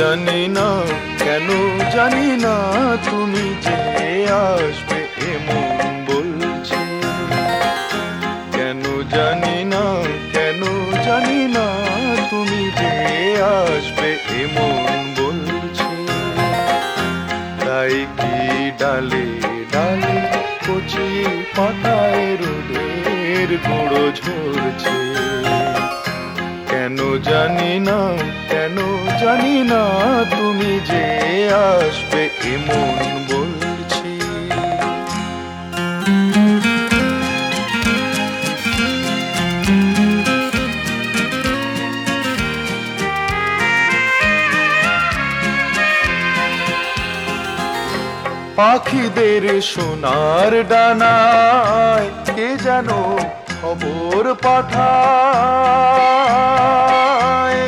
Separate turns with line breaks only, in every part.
জানি না, কেন জানি না, তুমি যে আসবে এমন বলছে। কেন জানি না, কেন জানি না, তুমি যে আসবে এমন বলছে। তাই কি ডালে ডালে কচি পাতায় রোদের গুঁড়ো ঝরছে। কেন জানি না, কেন জানি না, তুমি যে আসবে এমন বলছি। পাখিদের সোনার ডানায় কে যেন খবর পাঠায়।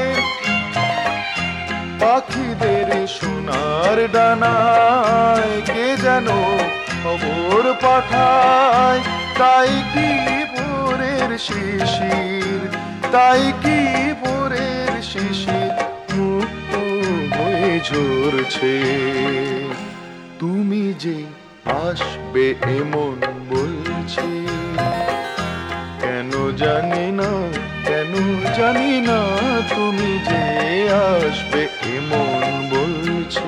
পাখিদের সোনার ডানায় কে যেন খবর পাঠায়। তাই কি ভোরের শিশির, তাই কি ভোরের শিশির মুক্ত হয়ে ঝরছে। তুমি যে আসবে এমন বলছি। কেন জানি না, কেন জানি না, তুমি যে আসবে এমন বলছি।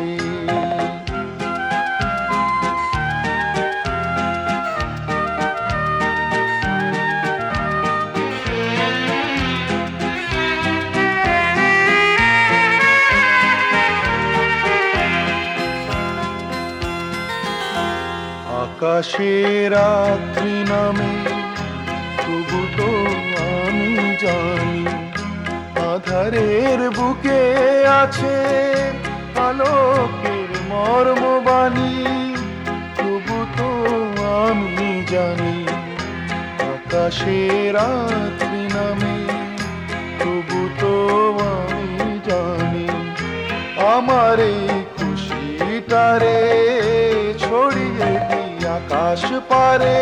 আকাশে রাত্রি নামে, তবু তো আমি জানি আধারের বুকে আছে আলোকের মর্মবাণী। তবু তো আমি জানি আকাশে রাত্রি নামে, তবু তো আমি জানি আমার এই খুশিটারে ছড়িয়ে দি আকাশ পারে।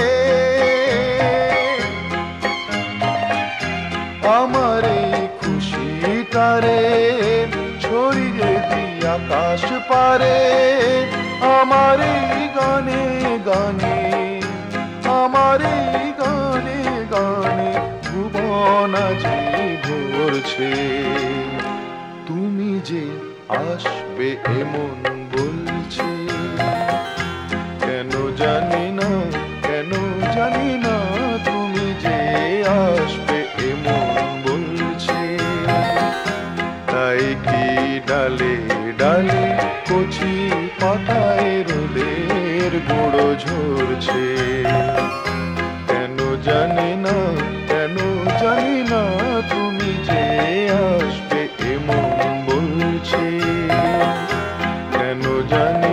আমার এই খুশিটারে ছড়িয়ে দি আকাশ পারে। আমার এই গানে গানে, আমার এই গানে গানে ভুবন আজি ভরছে। তুমি যে আসবে এমন বলছি। কেন জানি না, কেন জানি না, তুমি যে আসবে এমন বলছি। তাই কি ডালে ডালে কচি পাতায় রোদের গুঁড়ো ঝরছে। কেন জানি না, কেন জানি না, তুমি যে আসবে এমন বলছি। কেন জানি